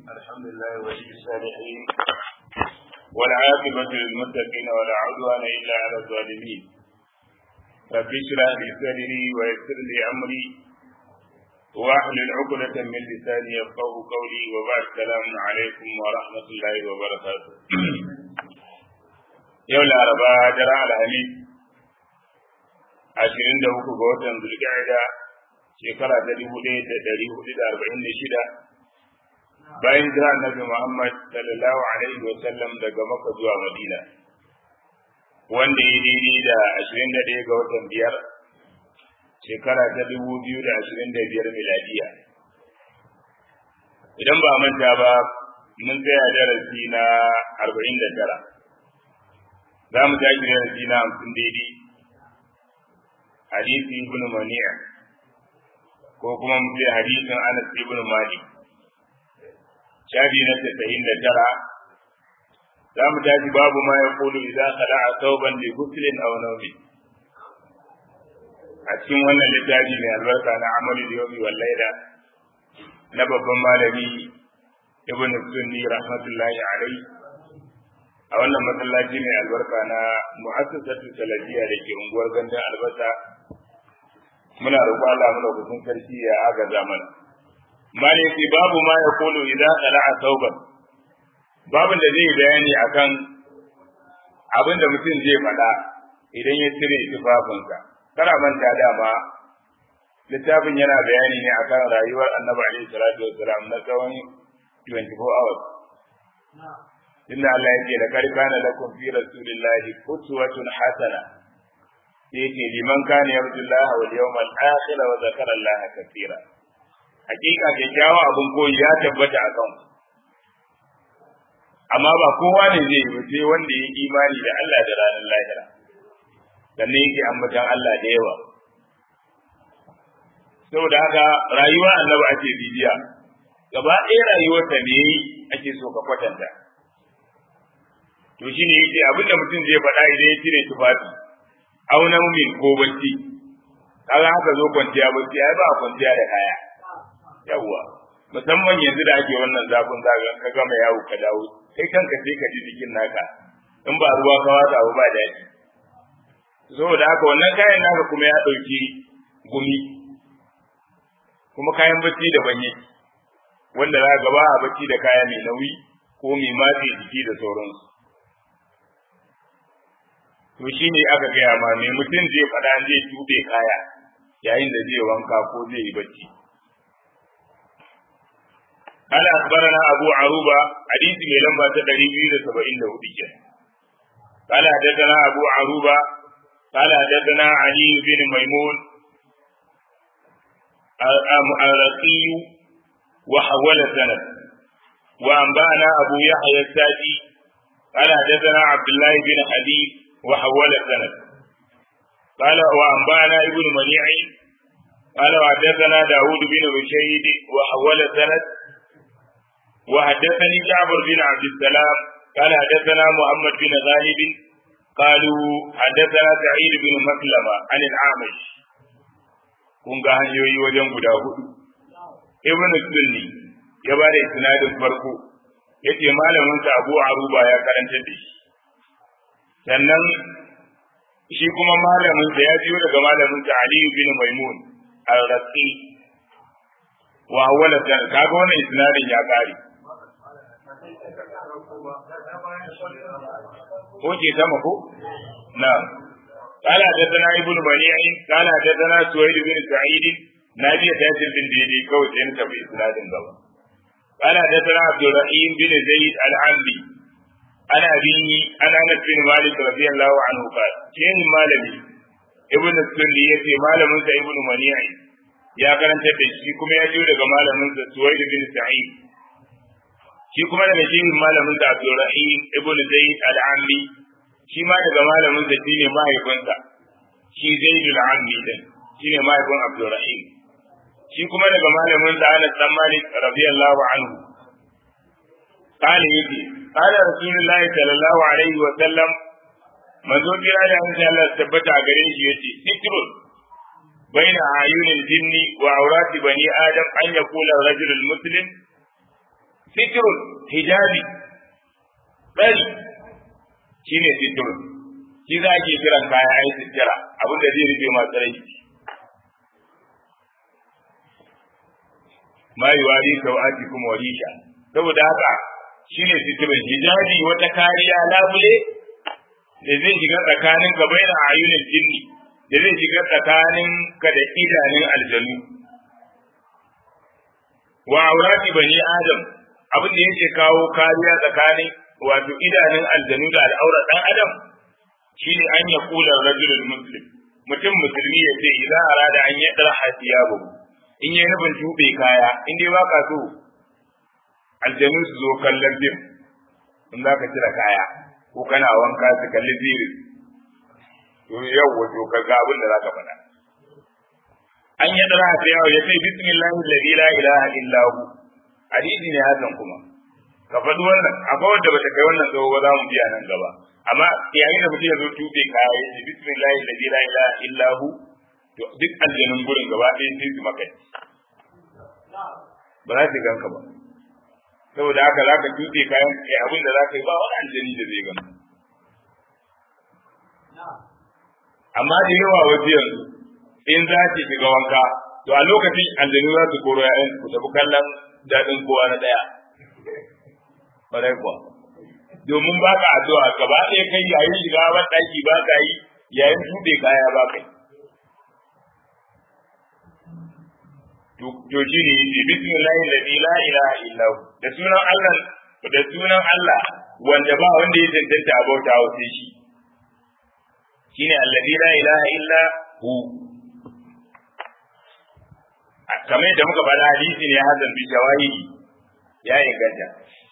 الحمد لله ولي الصالحين والعاقبة للمتقين ولا عدوان إلا على الظالمين. رب اشرح لي صدري ويسر لي أمري واحلل عقدة من لساني يفقهوا قولي وبعد السلام عليكم ورحمة الله وبركاته. يوم الأربعاء جرى الحميد 23 ga watan Zulqa'ida shekara ta 1446 bayan jira Annabi Muhammad sallallahu alaihi wa sallam daga Makka zuwa Madina, wanda ya daidai da 21 ga watan biyar shekara ta 2025 miladiya. Idan ba manta ba, mun tsaya darasi na 49, za mu tashi darasi na 50 daidai, hadisi ibn Mani'a ko kuma mu ce hadisin Anas ibn Malik, shafi na 99. za mu tashi babu ma ya kulu idza khala'a thawban li ghuslin aw nawmin. A cikin wannan littafi mai albarka na Amalu Yawmi wal Layla na babban malami Ibn Sunni rahmatullahi alaihi, a wannan masallaci mai albarka na Mu'assasatu Salafiyya da ke unguwar Gandun Albasa. Muna roƙon Allah mu lokacin sarki ya agaza mana. Maliki babu ma ya kulu idza khala'a thawban, babin da zai bayani akan abin da mutum zai faɗa idan ya cire tufafinsa. Kana manta dama littafin yana bayani ne akan rayuwar Annabi alaihi salatu wassalam na tsawon 24 hours. Inna Allah yake da karkana lakum fi rasulillahi uswatun hasana, yake liman kana yarjullaha wal yawmal akhir wa zakara Allah kathira. Hakika kyakkyawan abin koyi ya tabbata a kan, amma ba kowa ne zai yi sai wanda ya imani da Allah da ranar lahira, sannan yake ambatan Allah da yawa. Saboda haka rayuwar Annabi ake bibiya, gaba ɗaya rayuwarsa ne ake so ka kwatanta. To shine yake abinda mutum zai faɗa idan ya cire tufafi, auna min ko bacci. Kaga haka zo kwanciya bacci, ai ba kwanciya da kaya. Yawwa, musamman yanzu da ake wannan zafin zagan ka gama yawo ka dawo, kai kanka sai ka ji jikin naka, in ba ruwa ka watsa ba daɗi. Saboda haka wannan kayan naka kuma ya ɗauki gumi, kuma kayan bacci daban yake, wanda za ka ba a bacci da kaya mai nauyi ko mai matse jiki da sauransu. To shi ne aka gaya ma mai mutum zai faɗa zai tuɓe kaya yayin da zai wanka ko zai yi bacci. قال أخبرنا أبو عروبة حديث من لما تدريبين 74. قال حدثنا أبو عروبة قال حدثنا علي بن ميمون الرقي وحول سند. وأنبأنا أبو يحيى السادي قال حدثنا عبد الله بن حبيب وحول سند. قال وأنبأنا ابن منيع قال وحدثنا داود بن رشيد وحول سند. وحدثني جعفر بن عبد السلام قال حدثنا محمد بن غالب قالوا حدثنا سعيد بن مسلمة عن الأعمش. kun ga hanyoyi wajen guda hudu. Ibn Sunni ya ba da isnadin farko, yace malamin sa Abu Aruba ya karanta da shi. Sannan shi kuma malamin sa ya biyo daga malamin sa Ali bin Maimun al-Raqi wa awwala san, kaga wannan isnadin ya kare. Ko ke sama ko? Na'am. قال حدثنا ابن منيع قال حدثنا سويد بن سعيد نبي تاجر بن ديدي كوت انت في اسناد غبا. قال حدثنا عبد الرحيم بن زيد العنبي انا ابي انا انس بن مالك رضي الله عنه قال كان مالمي ابن السني yace malamin sa ibn Mani'a ya karanta da shi kuma ya jiyo daga malamin sa Suwaid bin Sa'id, shi kuma daga shehin malamin sa Abdurrahim ibn Zaid al-Ammi, shi ma daga malamin sa shine mahaifinsa, shi Zaid al-Ammi din shine mahaifin Abdurrahim, shi kuma daga malamin sa Anas bin Malik radiyallahu anhu. قال يجي قال رسول الله صلى الله عليه وسلم manzo kira da Allah tabbata gare shi yace sitrul baina ayunil jinni wa awrati bani adam an yaqula rajulul muslim sitrun hijabi bari shine sitrun shi za ke kiran kaya ai sitira abin da zai rufe masu rai ma yuwari sawatikum wa risha saboda haka shine sitrun hijabi wata kariya labule da zai shiga tsakanin ka baina ayunin jinni da zai shiga tsakanin ka da idanun aljanu wa aurati bani adam abin da yake kawo kariya tsakanin wato idanun aljanu da al'aurar dan adam shine an ya kula rajulul muslim mutum musulmi ya ce idan arada an yi dar hasiyabu in yi nufin tube kaya in dai baka so aljanu su zo kallon fim in za ka cire kaya ko kana wanka su kalli ziri to yau wato ka ga abin da za ka faɗa an yi dar hasiyabu ya ce bismillahi alladhi la ilaha illa hu hadisi ne hasan kuma ka faɗi wannan akwai wanda bata kai wannan tsawo ba za mu biya nan gaba amma yayin da mutum ya zo tube kaya ya ce bismillahi alladhi la ilaha illa hu to duk aljanun gurin gaba ɗaya sai su maka ba za su ganka ba saboda haka za ka tube kayan kai abin da za ka yi ba wani aljani da zai ganka amma da yawa wasu yanzu in za ki shiga wanka to a lokacin aljanu za su koro ya'yan ku tafi kallon daɗin kowa na ɗaya ƙwarai kuwa domin ba ka addu'a gaba ɗaya kai yayin shiga ban ɗaki ba ka yi yayin tuɓe kaya ba kai to shi ne yake bismillahi alladhi la ilaha illa hu da sunan Allah wanda ba wanda ya tantance a bauta wa sai shi shine alladhi la ilaha illa hu kamar da muka faɗa hadisi ne hasan bi shawahidi ya inganta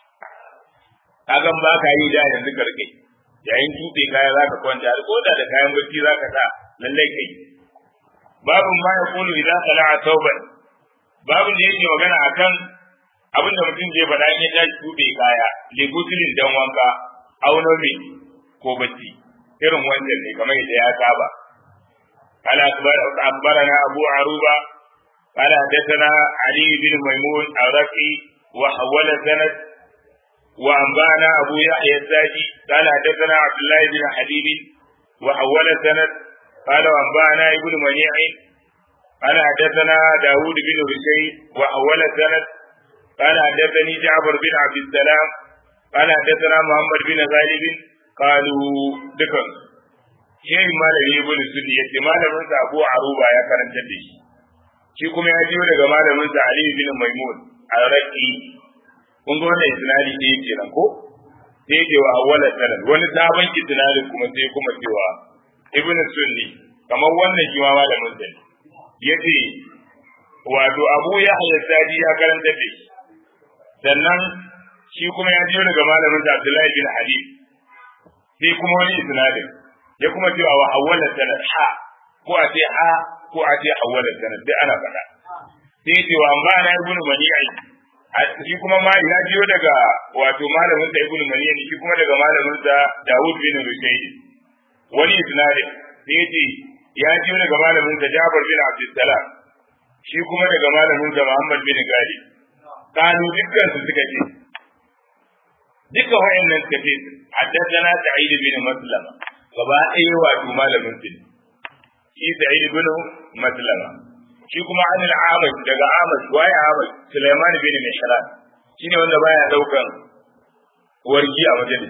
kagan ba ka yi da yanzu karkai yayin tuɓe kaya za ka kwanta ko da kayan bacci za ka sa lallai kai babu ma ya kulu idan sala'a tauban babu da yake magana akan abin da mutum zai faɗa in ya tashi tuɓe kaya legusilin dan wanka aunomi ko bacci irin wannan ne kamar yadda ya saba قال أخبرنا أبو عروبة قال حدثنا علي بن ميمون الرقي وحول سند وأنبأنا أبو يحيى الزاجي قال حدثنا عبد الله بن حبيب وحول سند قال وأنبأنا ابن منيع قال حدثنا داود بن رشيد وحول سند قال حدثني جعفر بن عبد السلام قال حدثنا محمد بن غالب قالوا ذكر شيء ما له ابن سني yace malamin sa Abu Aruba ya karanta da shi kuma ya jiyo daga malamin sa Ali bin Maimun al-Raqi kun ga wannan isnadi ne yake nan ko sai yake wa awwala sanad wani sabon isnadi kuma sai kuma cewa Ibn Sunni kamar wannan shi ma malamin sa yace wato Abu Yahya Sadi ya karanta da shi sannan shi kuma ya jiyo daga malamin sa Abdullahi bin Hadid sai kuma wani isnadi ya kuma cewa wa awwala sanad ha ko a ce ha ko a ce awwala sanad dai ana faɗa sai cewa amma na ibnu mani'i shi kuma ma ya jiyo daga wato malamin sa ibnu mani'i shi kuma daga malamin sa Dawud bin Rushayd wani isnadi sai yace ya jiyo daga malamin sa Jabir bin Abdulsalam shi kuma daga malamin sa Muhammad bin Gali kanu dukkan su suka ce duka wayannan suka ce haddathana Sa'id bin Maslama gaba ɗaya wato malamin su shi Sa'id bin Maslama shi kuma an al-Amash daga Amash wai Amash Sulaiman bin Mihran shine wanda baya daukan wargi a majalis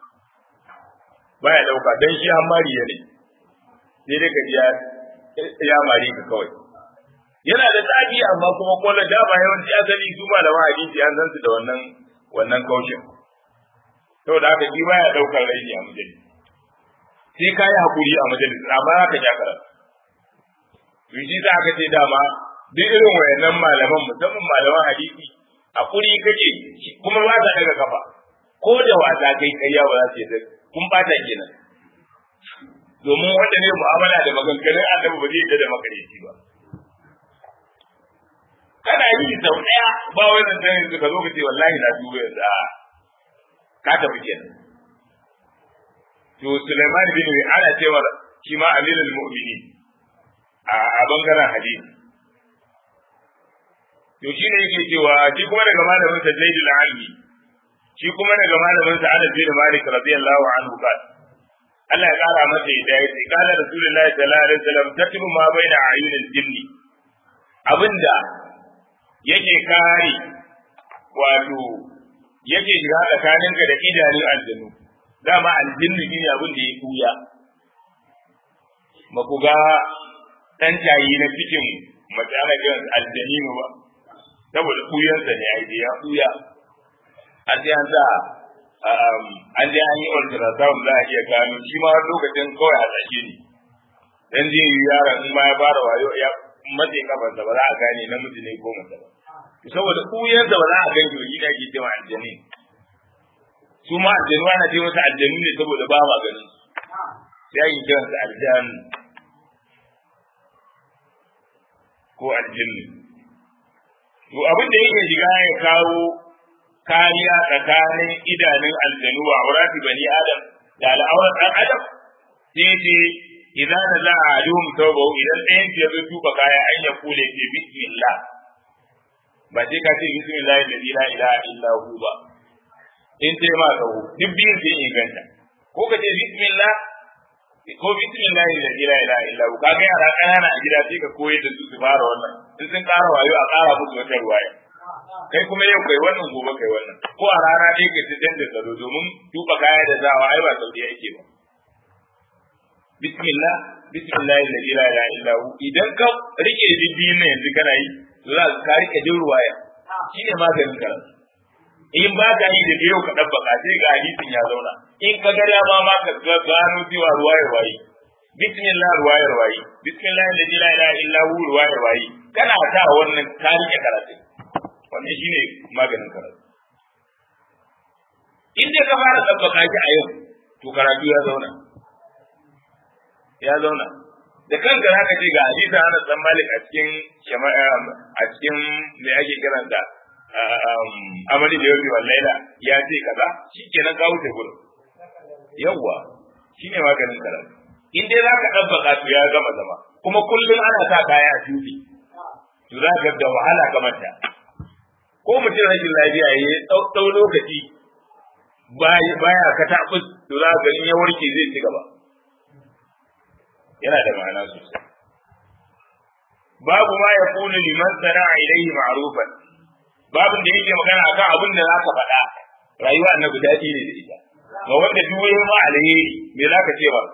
baya dauka dan shi hammari ne sai dai ka ya mari ka kawai yana da tsaki amma kuma kullu da ba yawanci asali su malaman hadisi an san su da wannan kaushin saboda haka shi baya daukar raini a majalis sai kai hakuri a majalis amma ka ja karatu shi za ka ce dama duk irin wayannan malaman musamman malaman hadisi hakuri kake kuma ba ta daga kafa ko da wasa kai kayya ba za su yi kun bata kenan domin wanda ne mu'amala da maganganun annabi ba zai yadda da makareci ba kana yi sau daya ba wannan dan yanzu ka zo ka ce wallahi na duba yanzu a ka tafi kenan to Sulaiman bin ana cewa shi ma amirul mu'minin a bangaren hadisi to shi ne yake cewa shi kuma daga malamin sa Zaidul Almi shi kuma daga malamin sa Anas bin Malik radiyallahu anhu qala Allah ya kara masa hidayah sai kana Rasulullahi sallallahu alaihi wasallam tatibu ma baina ayunil jinni abinda yake kare wato yake shiga tsakaninka da idanun aljanu dama aljinni shine abin da ya kuya ba ku ga dan tayi na cikin matsala ga aljaninu ba saboda kuyansa ne ai ya kuya a sai an sa an je an yi ultrasound za a iya gano shi ma lokacin kawai hasashe ne dan jin yaron in ma ya fara wayo ya matse kafarsa ba za a gane namiji ne ko mace ba saboda kuyansa ba za a gani yoyi da ke cewa aljani su ma aljanu ana ce masa aljanu ne saboda ba ma ganin sai yin kiransa aljanu ko aljinni to abin da yake shiga ya kawo kariya tsakanin idanun aljanu wa aurati bani adam da al'aurat dan adam sai ce idan da za a aduhum tawbahu idan ɗayan ya zo tuba kaya an ya kule ce bismillah ba sai ka ce bismillah alladhi la ilaha illa hu ba in sai ma tsawo duk biyun sai inganta ko ka ce bismillah ko bismillah alladhi la ilaha illa hu kaga yara kanana a gida sai ka koyar da su fara wannan in sun ƙara wayo a ƙara musu wata ruwaya kai kuma yau kai wannan gobe kai wannan ko a rana ɗaya ka ci da tsaro domin tuba kaya da zawa ai ba sauki yake ba bismillah alladhi la ilaha illa hu idan ka rike bibbiyin nan yanzu kana yi to za ka rike din ruwaya shine maganin karatu in ba ka yi da yau ka dabbaka sai ga hadisin ya zauna in ka ga dama ma ka gano cewa ruwayar wayi bismillah ruwayar wayi bismillah alladhi la ilaha illa hu ruwayar wayi kana ta wannan ka rike karatu wannan shine maganin karatu in dai ka fara dabbaka shi a yau to karatu ya zauna da kanka zaka ce ga hadisi Anas dan Malik a cikin me ake kiranta amali da yau wallahi ya ce kaza shikenan ka wuce gurin yawa shine maganin karatu in dai zaka dabbaka to ya gama zama kuma kullum ana sa kaya a tufi to zaka da wahala kamar ta ko mutum rashin lafiya yayi tsau lokaci baya ka tabbus to zaka in ya warke zai ci gaba yana da ma'ana sosai babu ma ya kunu liman sana'a ilaihi ma'rufan babin da yake magana akan abin da zaka faɗa rayuwa annabi daɗi ne da ita ga wanda duk wani ma alheri me zaka ce ba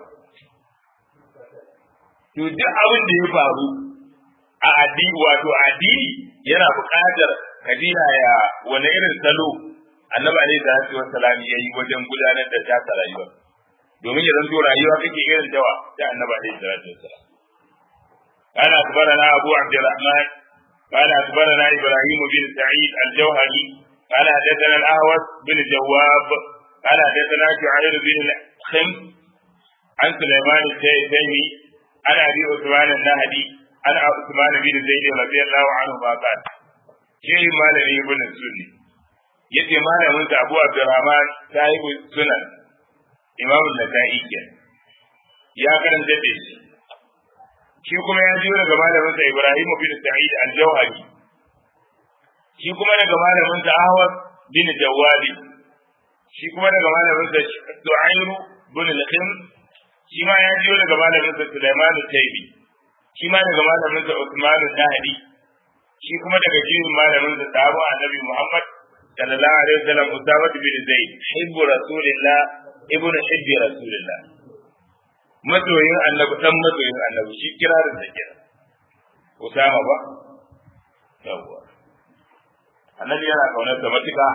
to duk abin da ya faru a addini wato addini yana buƙatar kadira ya wani irin salo annabi alaihi salatu wassalam yayi wajen gudanar da ta rayuwa domin ya zanto rayuwa kake irin dawa da annabi alaihi salatu wassalam قال أخبرنا أبو عبد الرحمن قال أخبرنا إبراهيم بن سعيد الجوهري قال حدثنا الأهوس بن جواب قال حدثنا شعير بن الخمس عن سليمان التيمي عن أبي عثمان النهدي عن عثمان بن زيد رضي الله عنه قال شيء مالك ابن السني يتي مالك أبو عبد الرحمن صاحب السنن إمام النسائي يا كان جدي shi kuma ya jiyo daga malaminsa Ibrahim bin Sa'id al-Jawhari shi kuma daga malaminsa Ahmad bin Jawabi shi kuma daga malaminsa Du'ayr bin al-Khim shi ma ya jiyo daga malaminsa Sulaiman al-Taymi shi ma daga malaminsa Uthman al-Nahdi shi kuma daga jiyo malaminsa Sahabu Annabi Muhammad sallallahu alaihi wasallam Usama bin Zaid hibbu Rasulillah ibnu hibbi Rasulillah masoyin annabi dan masoyin annabi shi kirarin da kira Usama ba yawa annabi yana kaunar da matuka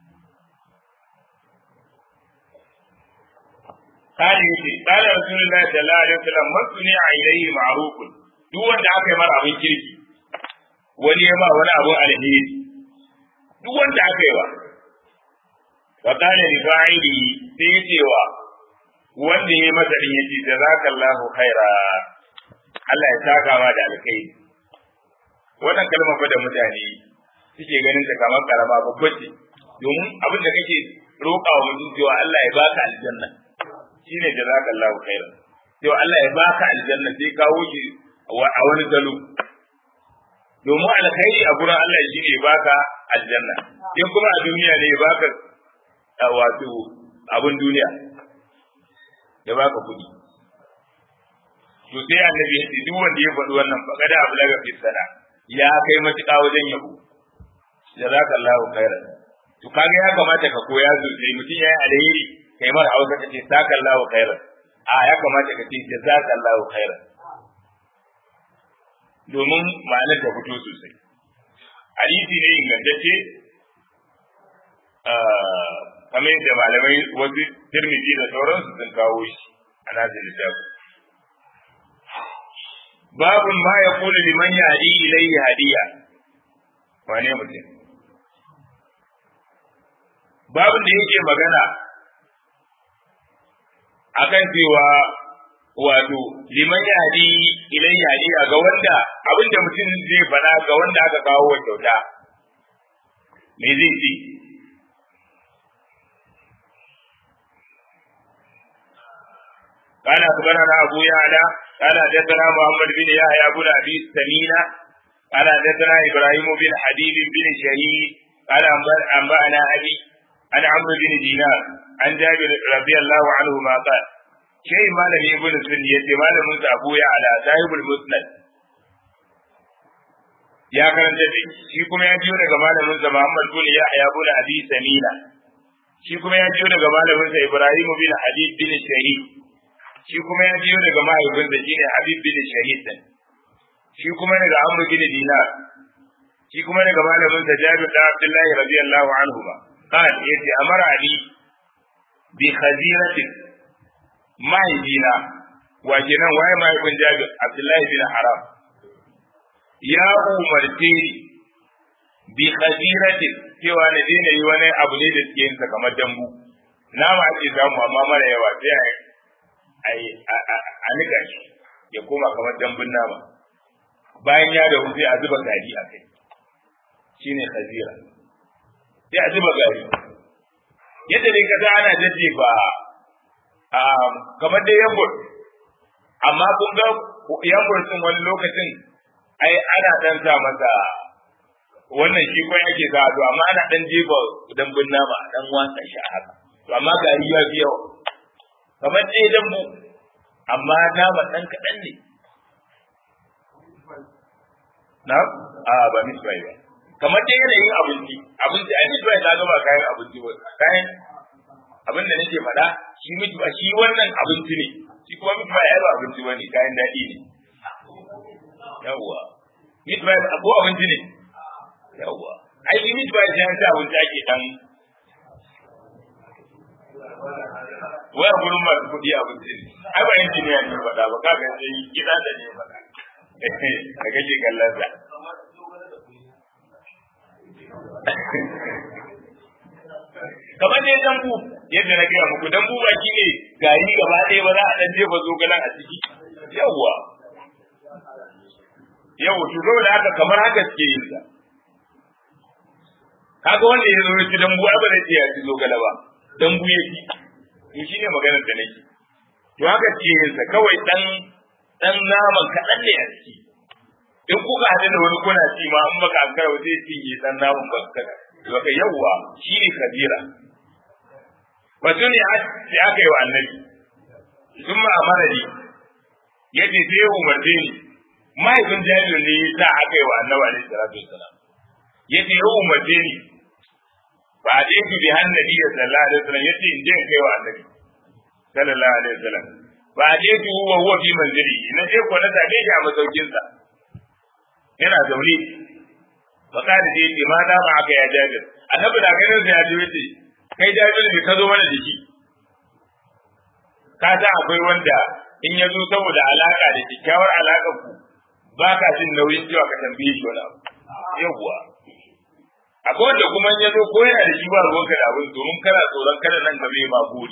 kare yake kare Rasulullahi sallallahu alaihi wasallam masuni a ilayhi ma'rufun duk wanda aka yi mara abin kirki wani ya ba wani abin alheri duk wanda aka yi ba fa kana li fa'ili sai ya cewa wanda ya masa din yace jazakallahu khaira Allah ya saka ma da alkhairi wannan kalmar fa da mutane suke ganin ta kamar karama babba ce domin abin da kake roƙa wa mutum cewa Allah ya baka aljanna shine jazakallahu khaira cewa Allah ya baka aljanna sai kawo shi a wani galo domin alkhairi a gurin Allah shi ne baka aljanna in kuma a duniya ne baka wato abun duniya ya baka kuɗi to sai annabi ya ce duk wanda ya faɗi wannan fa kada ablaga fi sana ya kai matuƙa wajen yabo jazakallahu khairan to kaga ya kamata ka koya sosai mutum yayi alheri kai mar hausa ka ce sakallahu khairan a ya kamata ka ce jazakallahu khairan domin ma'anar ta fito sosai hadisi ne ingantacce kamar yadda malamai wasu Tirmidhi da sauransu sun kawo shi a nasin littafi babun ma ya kula liman yahdi ilayhi hadiya wane mutum babun da yake magana akan cewa wato liman yahdi ilayhi hadiya ga wanda abinda mutum zai faɗa ga wanda aka kawo wa kyauta me zai ce قال أخبرنا أبو يعلى قال حدثنا محمد بن يحيى بن أبي سمينة قال حدثنا إبراهيم بن حبيب بن شهيد قال أنبأنا أبي عن عمرو بن دينار عن جابر رضي الله عنهما قال شيء ما لم يكن سنية ما لم يكن أبو يعلى صاحب المسند ya karanta shi kuma ya jiyo daga malamin sa Muhammad bin Yahya bin Abi Samina shi kuma ya jiyo daga malamin sa Ibrahim bin Habib bin Shahid shi kuma ya jiyo daga mahaifinsa shine Habib bin Shahid shi kuma daga Amr bin Dinar shi kuma daga malamin sa Jabir bin Abdullah radiyallahu anhu ba kan yace amara ali bi khazirati mahaifina wa kenan waye mahaifin Jabir Abdullah bin Haram ya umarce ni bi khazirati cewa na daina yi wani abu ne da suke yin sa kamar dambu nama ake samu amma mara yawa sai a nika shi ya koma kamar dambun nama bayan ya dahu sai a zuba gari a kai shine khazira sai a zuba gari yadda ne kaza ana jajjefa kamar da yambur amma kun ga yambur din wani lokacin ai ana dan sa masa wannan shi ko yake sa to amma ana dan jefa dambun nama dan wasa shi haka to amma gari ya fi yawa kamar dai dambu amma nama dan kadan ne na ba misbai ba kamar dai yanayin abinci ai misbai ta gaba kayan abinci ba kayan abin da nake faɗa shi misbai shi wannan abinci ne shi kuma misbai ai ba abinci bane kayan daɗi ne yawwa misbai ko abinci ne yawwa ai shi misbai sai an sa abinci ake dan waya gurin masu kuɗi abinci ne ai ba injiniya ne faɗa ba kaga sai gida da ne faɗa da kake kallon sa kamar dai dambu yadda na gaya muku dambu ba shi ne gari gaba ɗaya ba za a ɗan jefa zogalen a ciki yawwa to saboda haka kamar haka suke yin sa kaga wanda ya zo ya ci dambu ba zai iya ci zogale ba dambu ya ci to shine maganar da nake to haka suke yin sa kawai dan naman kaɗan ne a ciki in kuka haɗu da wani kuna ci ma in baka an karawa zai cinye dan naman ba ka yawwa shine kabira batun ya ce aka yi wa annabi sun ma amara ne yace sai umarce ni mahaifin jami'in ne ya sa aka yi wa annabi alaihi salatu wassalam yace ya umarce ni ba a ɗaya bi hannabi da sallallahu alaihi wasallam yace in je in kai wa annabi sallallahu alaihi wasallam ba a ɗaya bi huwa fi manzili na je ko na same shi a masaukinsa yana zaune fa kada da yace ma da ba aka ya jabir annabi da ganin sa ya ji yace kai jabir ne ka zo mana da shi ka ta akwai wanda in ya zo saboda alaka da kyakkyawar alakar ku ba ka jin nauyin cewa ka tambaye shi wani abu yawwa akwai wanda kuma ya zo ko yana da shi ba ruwanka da abin domin kana tsoron kada nan gaba ma gori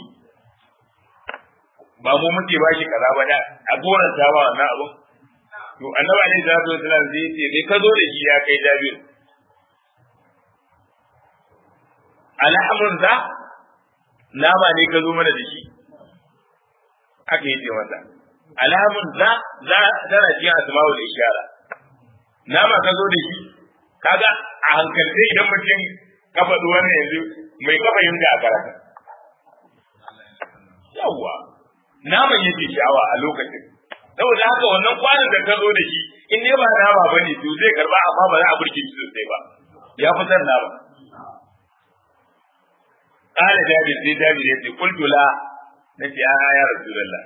ba mu muke ba shi kaza ba da a goran ta ba wannan abin to annabi alaihi salatu wasallam zai ce kai ka zo da shi ya kai Jabir alhamdun za nama ne ka zo mana da shi aka yi ce masa alhamdun za tana cikin asma'ul ishara nama ka zo da shi kaga a hankalce idan mutum ka faɗi wannan yanzu mai kafa yin da a karatu yawwa naman yake sha'awa a lokacin saboda haka wannan kwanan da ka zo da shi in ne ba nama bane to zai karba amma ba za a burge shi sosai ba ya fitar nama qala jabir sai jabir yace qultu la nace ya rasulullah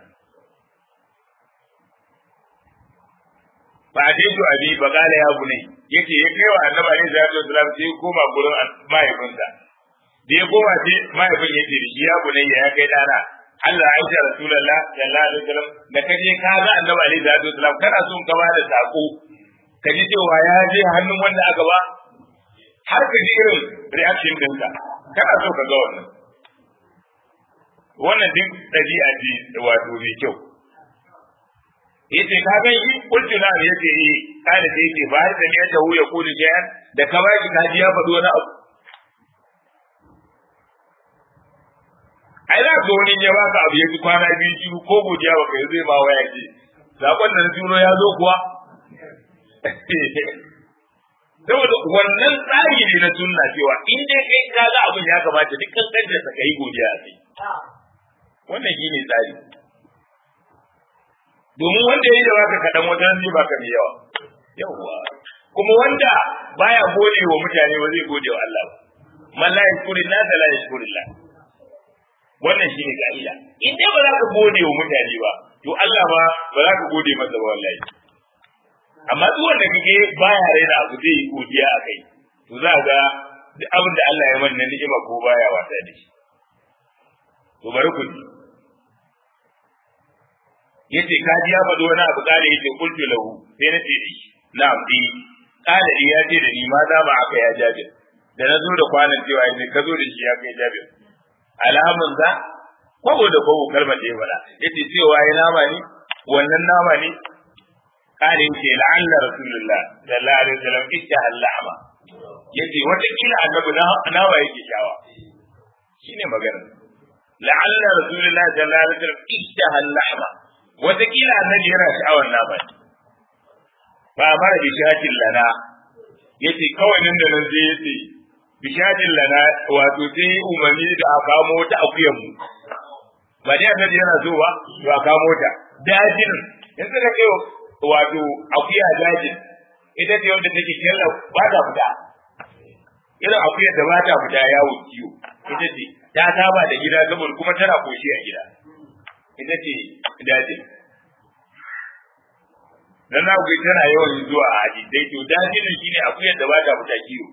ba dai to abi ba qala ya bunai yace ya kai wa annabi alaihi salatu wasallam sai koma gurin mahaifinsa da ya koma sai mahaifin yace da shi ya bunai ya kai dana Allah ya aisha rasulullah sallallahu alaihi wasallam da kaje ka ga annabi alaihi salatu wasallam kana so ka ba da sako kaji cewa ya je hannun wanda aka ba har ka ji irin reaction ɗinka kana so ka ga wannan duk ɗabi'a ce wato mai kyau yace ka ga yi kullu na yace eh kada sai yace ba har da ne ta huya kullu jayan da ka bai ka ji ya faɗo wani abu ai za ka wani ya baka abu ya ji kwana biyu shi ko godiya baka yi zai ba waya ce sakon da na turo ya zo kuwa saboda wannan tsari ne na sunna cewa in dai kai ka ga abin ya kamata duk kankan da ka yi godiya a kai wannan shi ne tsari domin wanda ya yi da baka kaɗan wajen zai baka mai yawa yawwa kuma wanda baya gode wa mutane ba zai gode wa Allah ba man la yashkurillah da la yashkurillah wannan shi ne ka'ida in dai ba za ka gode wa mutane ba to Allah ba za ka gode masa ba wallahi amma duk wanda kake baya raina abu zai yi godiya a kai to za ga duk abin da Allah ya manna ni'ima ko baya wata da shi to bari ku ji yace ka ji ya faɗo wani abu kare yace kultu lahu sai na ce shi na'am bi kare ya ce da ni ma za ba aka ya Jabir da na zo da kwanan cewa yace ka zo da shi ya kai Jabir alamun za kwabo da kwabo kalmar da ya faɗa yace cewa ya nama ne wannan nama ne kare yace la'alla rasulullah sallallahu alaihi wasallam ittaha al-lahma yace wata kila annabi nama yake shawa shine magana la'alla rasulullah sallallahu alaihi wasallam ittaha al-lahma wata kila annabi yana sha'awar nama ba mara bishatin lana yace kawai nan da nan sai yace bishatin lana wato sai umarni da a kamo wata akuyar mu ba dai annabi yana so ba to a kamo ta dajin yanzu da kai wato akuya dajin ita ce wanda take kella ba ta fita irin akuyar da ba ta fita yawo kiyo ita ce ta saba da gida saboda kuma tana koshi a gida ita ce dajin dan na ga tana yawan zuwa a hadisai to dajin shine akuyar da ba ta fita kiyo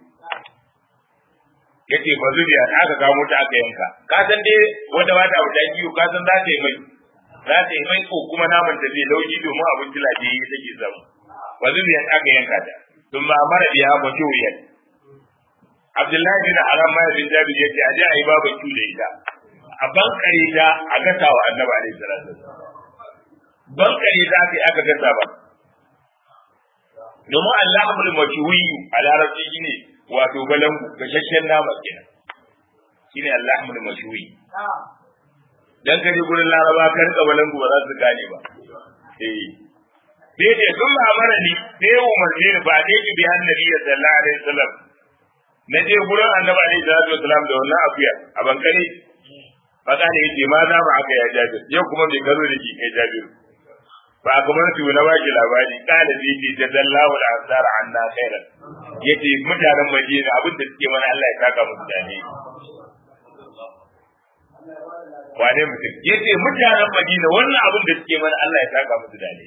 yace ba zubiya aka kamo ta aka yanka ka san dai wanda ba ta fita kiyo ka san za ta yi mai ko kuma naman da zai lauji domin abinci lafiya take zama ba zubiya aka yanka ta sun ma mara biya ba kiyoyin Abdullahi bin Haram ma bin Jabir yace aje ayi babu kiyo da ita a bankare ta a gasa wa Annabi alaihi salatu bankare ta sai aka gasa ba domin Allahul mashwi a larabci shine wato balangu gashashen nama kenan shine Allahul mashwi dan kaje gurin Laraba ka rika balangu ba za su gane ba sai dai sun amara ni sai umarni ni ba dai bi annabi sallallahu alaihi wasallam na je gurin Annabi alaihi salatu wasallam da wannan akuya a bankare baka ne yace ma za mu aka ya Jabir yau kuma bai karo da shi kai Jabir ba kamar su na baki labari kana zai ce jadallahu al-ansar anna khairan yace mutanen Madina abin da suke mana Allah ya saka musu dane wane mutum yace mutanen Madina wannan abin da suke mana Allah ya saka musu dane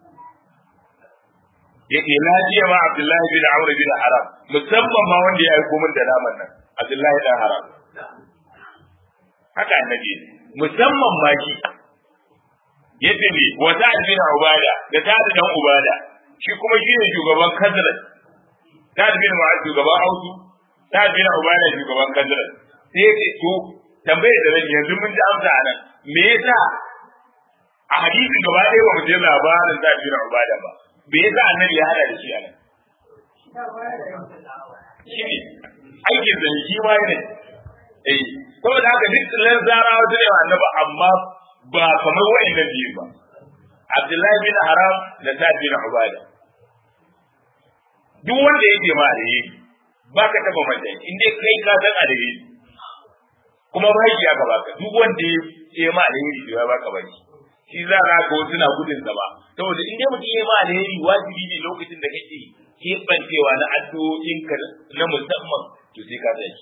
yace lafiya ma Abdullahi bin Amr bin Haram musamman ma wanda ya aiko min da naman nan Abdullahi bin Haram haka annabi musamman ma shi yace ne wa Sa'd bin Ubada da Sa'd dan Ubada shi kuma shine shugaban Khazraj Sa'd bin Mu'adh shugaban Ausu Sa'd bin Ubada shugaban Khazraj sai yace to tambaye da ran yanzu mun ji amsa anan me yasa a hadisin gaba ɗaya ba mu je labarin Sa'd bin Ubada ba me yasa annabi ya hada da shi anan shi ne aikin da shi ma ne saboda haka duk lanzarawa su ne wa annabi amma ba kamar wa'annan biyu ba Abdullahi bin Haram da Sa'd bin Ubada duk wanda yake ma alheri ba ka taba mata in dai kai ka san alheri kuma ba shi aka baka duk wanda ya ma alheri to ya baka bari shi za ka ga wasu na gudun sa ba saboda in dai mutum ya ma alheri wajibi ne lokacin da kake keɓancewa na addu'o'inka na musamman to sai ka tsaya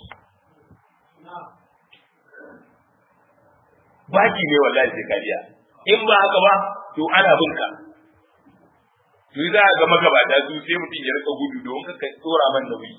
baki ne wallahi sai ka biya in ba haka ba to ana bin ka to za ga magabata su sai mutum ya rika gudu don ka tsora man nauyi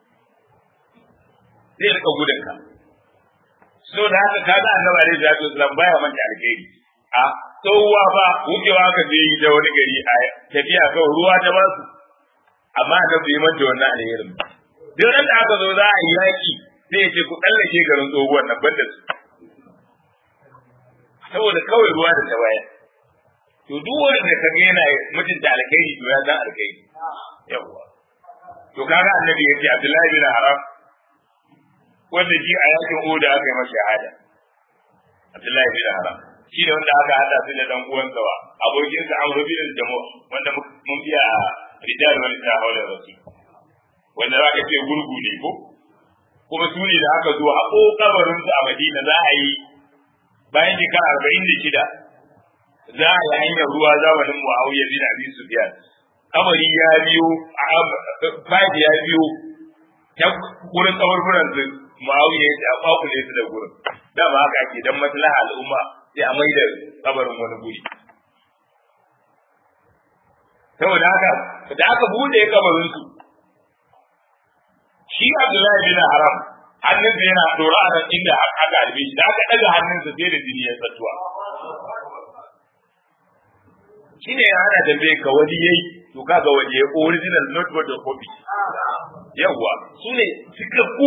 sai rika gudun ka so da haka kaga annabi alaihi salatu wasallam baya manta alheri a tsohuwa ba wucewa ka je da wani gari a tafiya kawai ruwa ta basu amma da bai manta wannan alherin ba duk ran da aka zo za a yi yaki sai ya ce ku tsallake garin tsohuwar nan banda su saboda kawai ruwa da ta baya to duk wanda ka ga yana mutunta alkhairi to ya san alkhairi yawa to kaga annabi yace Abdullahi bin Haram wanda ji a yakin Uhud aka yi masa shahada Abdullahi bin Haram shi ne wanda aka hada su da dan uwansa wa abokin sa Amr bin al-Jamu wanda mun biya rijal wal sahawla rasul wanda zaka ce gurgu ne ko kuma su ne da aka zo a kabarin sa a Madina za a yi bayan shekara 46 za a yi hanyar ruwa zamanin Muawiya bin Abi Sufyan kabari ya biyo fadi ya biyo ta gurin kaburburan su Muawiya ya ce a kwakule su da gurin da ba haka ake dan maslaha al'umma sai a mai da kabarin wani guri saboda haka da aka bude kabarin su shi Abdullahi bin Haram hannunsa yana dora a nan inda aka harbe shi da aka daga hannunsa sai da jini ya tsattuwa shi ne ya hana dambe ka wani yayi to kaga waje original not what the copy yawa su ne cikakku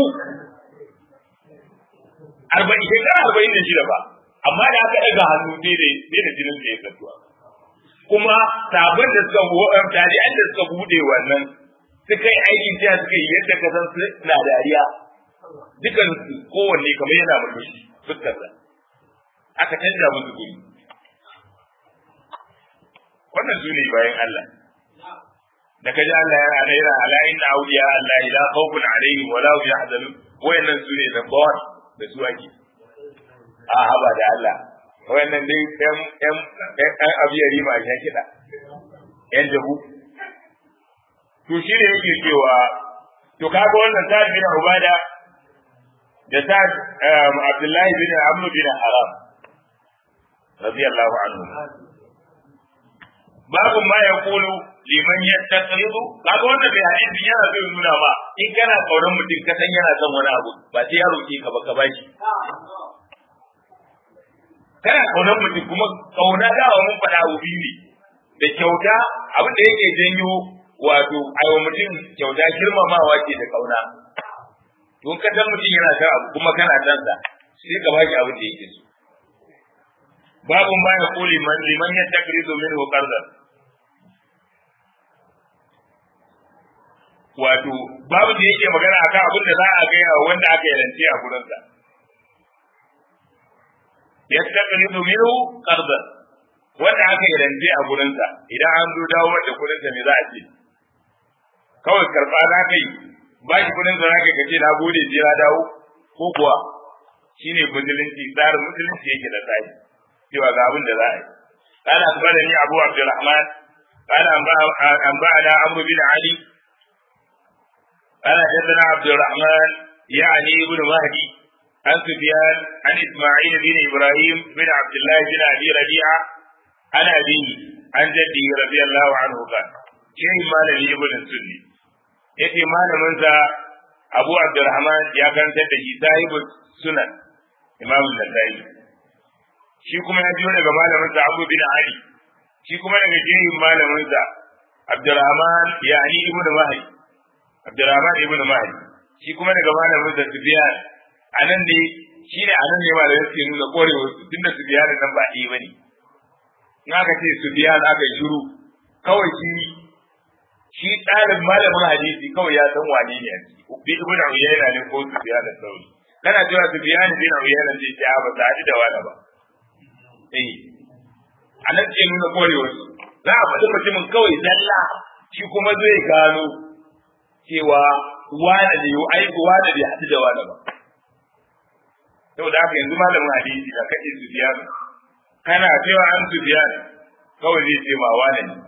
46 ba amma da aka daga hannu sai da jinin da ya tsattuwa kuma sabon da suka tabi'an da suka bude wannan suka yi aikin jiya suka yi yadda ka san na dariya dukan kowanne kamar yana murmushi fuskarsa aka canja musu guri wannan su ne bayan Allah da kaji Allah yana naira ala inna awliya Allah la khawfun alaihim wa la hum yahzanun wayannan su ne da bawan da su ake a haba da Allah wayannan dai ɗan abiyari ma ya kiɗa ƴan jabu to shi ne yake cewa to kaga wannan Sa'id bin Ubada da Sa'id Abdullahi bin Amr bin Haram radiyallahu anhu babu ma ya kulu liman yattaqridu kaga wannan bai hadisi yana so ya nuna ba in kana kauran mutum ka san yana son wani abu ba sai ya roke ka ba ka bashi kana kauran mutum kuma kauna da mun faɗa ubi ne da kyauta abin da yake janyo wato aiwa mutum kyauta girmamawa ce da kauna to ka san mutum yana son abu kuma kana son sa sai ka bashi abin da yake so babu ma ya kuli liman yattaqridu minhu qardan wato babu da yake magana akan abin da za a ga wanda aka yarance a gurin sa yattaqridu minhu qardan wanda aka yarance a gurin sa idan an zo dawo da gurin sa me za a ce kawai karba za kai ba shi gurin sa za kai kace na gode je na dawo ko kuwa shine musulunci tsarin musulunci yake da tsari cewa ga abin da za a yi قال أخبرني أبو عبد الرحمن قال أنبأنا عمرو بن علي قال حدثنا عبد الرحمن يعني ابن مهدي عن سفيان عن إسماعيل بن إبراهيم بن عبد الله بن أبي ربيعة عن أبيه عن جده رضي الله عنه قال شيء مال لي ابن السني يتي مال منزا أبو عبد الرحمن يا كان تدعي صاحب السنن إمام النسائي shi kuma ya biyo daga malamin sa Abu bin Ali shi kuma daga jirin malamin sa Abdurrahman yani ibnu Mahdi Abdurrahman ibnu Mahdi shi kuma daga malamin sa Sufyan anan ne shi ne anan ne malamin sa nuna korewa tunda Sufyan nan ba dai bane in aka ce Sufyan aka shiru kawai shi tsarin malamin hadisi kawai ya san wane ne bi ibnu Uyayna ne ko Sufyan al-Thawri kana cewa Sufyan bin Uyayna ce ya ba ta da wani ba a nan ce nuna korewar za a faɗi mutumin kawai dalla shi kuma zai gano cewa wani ne yau ai wani bai haɗu da wani ba saboda haka yanzu malamin hadisi da kace Sufyan kana cewa an Sufyan kawai zai ce ma wani ne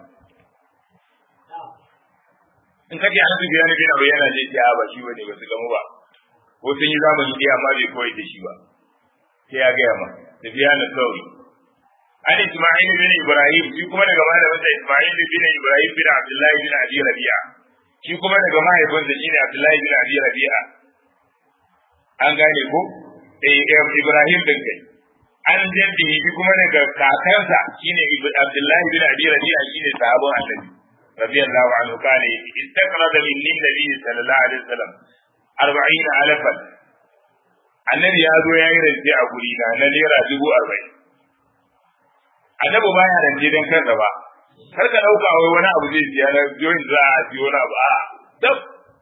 in kace an Sufyan bin Abu yana je ya ba shi bane ba su gamu ba ko sun yi zamani dai amma bai koyi da shi ba sai ya ga ma Sufyan al-Thawri an Isma'il bin Ibrahim shi kuma daga malamin sa Isma'il bin Ibrahim bin Abdullah bin Abi Rabi'a shi kuma daga mahaifinsa shine Abdullah bin Abi Rabi'a an gane ko Ibrahim din kai an jaddi shi kuma daga kakansa shine Abdullah bin Abi Rabi'a shine sahabban Annabi radiyallahu anhu kale istaqrada min nabi sallallahu alaihi wasallam 40,000 Annabi ya zo yayi rance a guri na naira 40,000 Annabi baya rance dan kansa ba kar ka dauka wai wani abu zai siya na join za a siyo na ba dab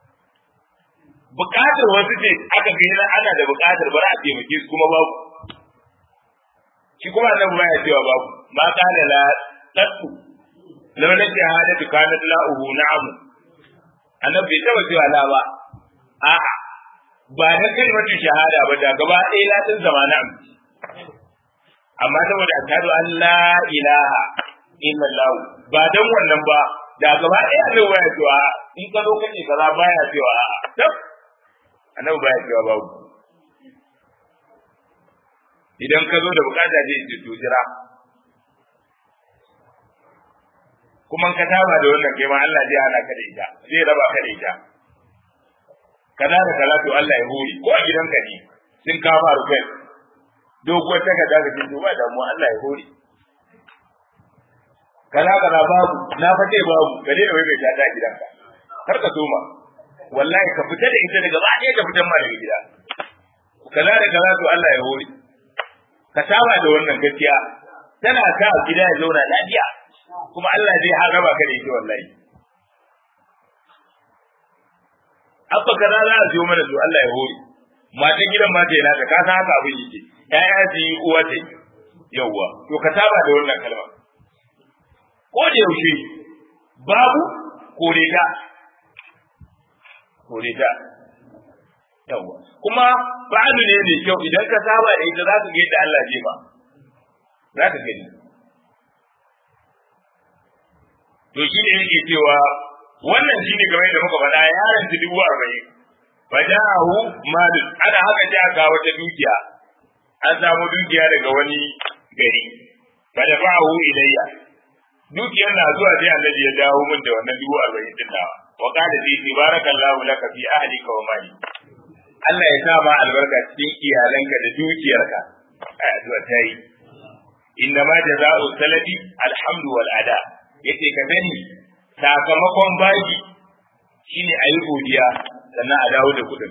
bukatar wasu ce aka ga ana da bukatar bara a taimake su kuma babu shi kuma Annabi baya cewa babu ma kana la tattu law la shahadatu kanat la'uhu na'am Annabi bai taba cewa la ba a'a ba da kalmar shahada ba da gaba ɗaya latin zamana amma saboda ashhadu an la ilaha illallah ba dan wannan ba da gaba ɗaya ne waya cewa in ka zo kace kaza baya cewa tab Annabi baya cewa babu idan ka zo da bukata je ki tujira kuma ka taba da wannan kai ma Allah zai hana ka da ita zai raba ka da ita kaza da kaza to Allah ya hori ko a gidanka ne sun ka faru kai doguwar ta kaza ka ce to ba damuwa Allah ya hori kaza babu na fate babu ka dai wai bai ta gidanka kar ka soma wallahi ka fita da ita daga ba ne ka fitar ma daga gida kaza da kaza to Allah ya hori ka saba da wannan gaskiya tana ka gida ya zauna lafiya kuma Allah zai haraba ka da ita wallahi abba kaza za a siyo mana to Allah ya hori matan gidan ma ta yana ta ka san haka abin yake ƴaƴa su yi uwa ta yawwa to ka saba da wannan kalma ko da yaushe babu kore ta yawwa kuma ba'adu ne mai kyau idan ka saba da ita za ka ga yadda Allah zai ba za ka gani to shi ne yake cewa wannan shine game da muka faɗa yaron ta 40,000 fajahu mal ana haka ji aka wata dukiya an samu dukiya daga wani gari fadafahu ilayya dukiyar na zuwa sai Annabi ya dawo min da wannan 40,000 din nawa wa qala fi barakallahu laka fi ahlika wa mali Allah ya sa ma albarka cikin iyalanka da dukiyarka ai addu'a tayi inna ma jazaa'u salati alhamdu wal ada yace ka gani sakamakon baki shine ayi godiya sannan a dawo da kudin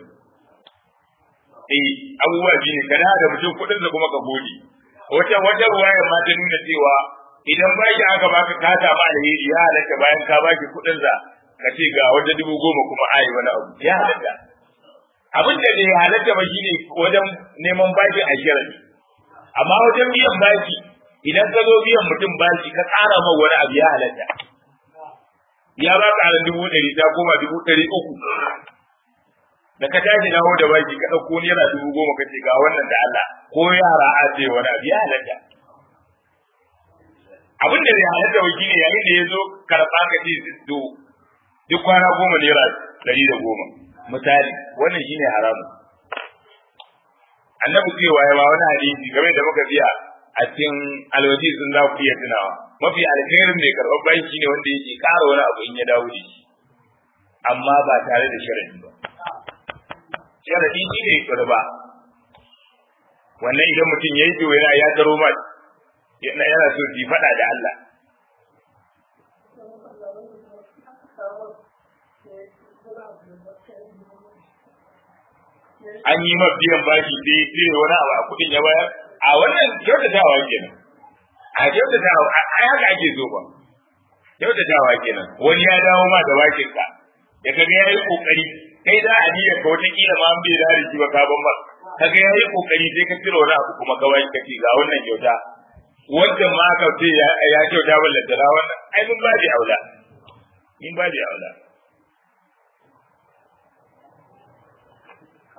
abubuwa biyu ne kana da mutum kudin da kuma ka gode wata ruwaya ma ta nuna cewa idan baki aka baka ka samu alheri ya halatta bayan ka baki kudin sa ka ce ga wata 10,000 kuma ayi wani abu ya halatta abin da bai halatta ba shine wajen neman baki a shirin amma wajen biyan baki idan ka zo biyan mutum baki ka tsara ma wani abu ya halatta ya ba ka 100,000 ta koma 300,000 da ka tashi dawo da baki ka dauko naira 10,000 ka ce ga wannan da Allah ko yara a ce wani abu ya halatta abin da bai halatta ba shine yayin da yazo karba ka ce to duk kwana 10 naira 110 misali wannan shine haramu Annabi cewa ya ba wani hadisi game da muka biya a cikin alwaji sun za ku iya tunawa mafi alkhairin mai karɓar bayan shi ne wanda yake ƙara wani abu in ya dawo da shi amma ba tare da sharadi ba sharadi shi ne karba wannan idan mutum ya yi to yana ya taro ma yana so su faɗa da Allah an yi ma biyan bashi sai cire wani abu a kuɗin ya bayar a wannan kyautatawa kenan a kyautatawa a haka ake so ba kyautatawa kenan wani ya dawo ma da bakin ka da kaga yayi kokari kai da aniyar ka wata kila ma an bai da shi ba ka ban ba kaga yayi kokari sai ka cire wani abu kuma ka bashi kace ga wannan kyauta wanda ma ka ce ya kyauta ballan da wannan ai mun ba da aula in ba da aula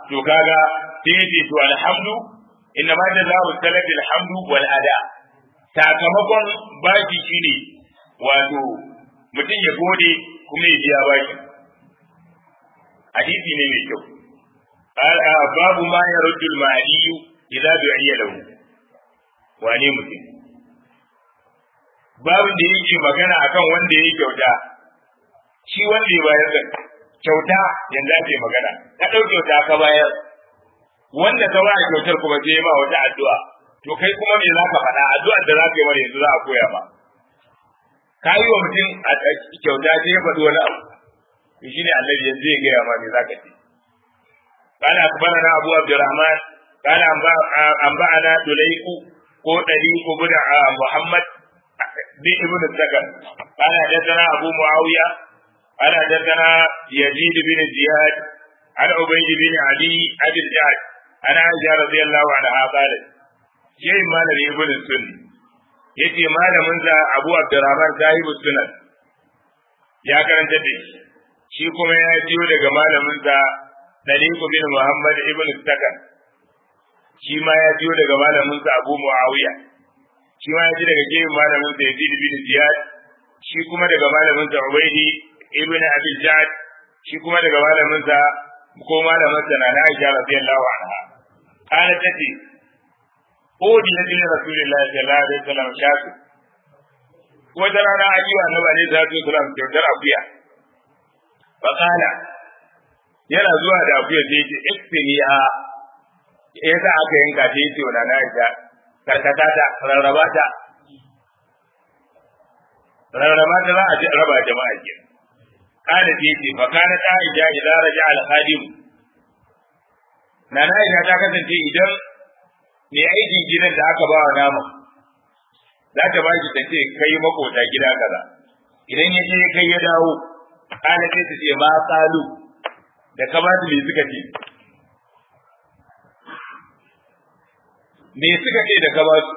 to kaga sai yace to alhamdu inna ma jazaa'u salafi alhamdu wal ada sakamakon baki shine wato mutum ya gode kuma ya biya baki hadisi ne mai kyau babu ma yaruddul maliyu idza du'iya lahu wane mutum babu da yake magana akan wanda yake kyauta shi wanda ya bayar da kyauta yanzu ake magana ka ɗau kyauta ka bayar wanda ka ba kyautar kuma sai ma wata addu'a to kai kuma me za ka faɗa addu'ar da za ka yi mana yanzu za a koya ma ka yi wa mutum a kyauta sai ya faɗi wani abu to shine annabi yanzu ya gaya ma me za ka ce قال أخبرنا أبو عبد الرحمن قال أنبأنا دليق دليق بن محمد بن السكن قال حدثنا أبو معاوية قال حدثنا يزيد بن زياد عن عبيد بن علي أبي الجعد عن عائشة رضي الله عنها قالت شيء ما لم يكن السنة يتي ما لم أبو عبد الرحمن صاحب السنة يا كان تدي shi kuma ya jiyo daga malaminsa Daliku bin Muhammad ibn Sakan shi ma ya jiyo daga malaminsa Abu Muawiya shi ma ya ji daga gefen malaminsa Yazid bin Ziyad shi kuma daga malaminsa Ubaydi ibn Abi Ja'd shi kuma daga malaminsa ko malaminsa na Aisha radiyallahu anha kana tace odi nabi Rasulullahi sallallahu alaihi wasallam shaku wata rana ayyuka annabi alaihi salatu wasallam kyautar akuya fakala yana zuwa da akuya sai ce ikfiniha yasa aka yanka ta yace wa nana Aisha karkata ta rarraba ta za a ji raba jama'a ke kana ce ce fa kana ta Aisha idan raja al khadim nana Aisha ta kasance idan mai aikin gidan da aka ba wa nama za ta ba shi ta ce kai makota gida kaza idan ya je kai ya dawo kana sai ta ce ma qalu da ka ba su me suka ce da ka ba su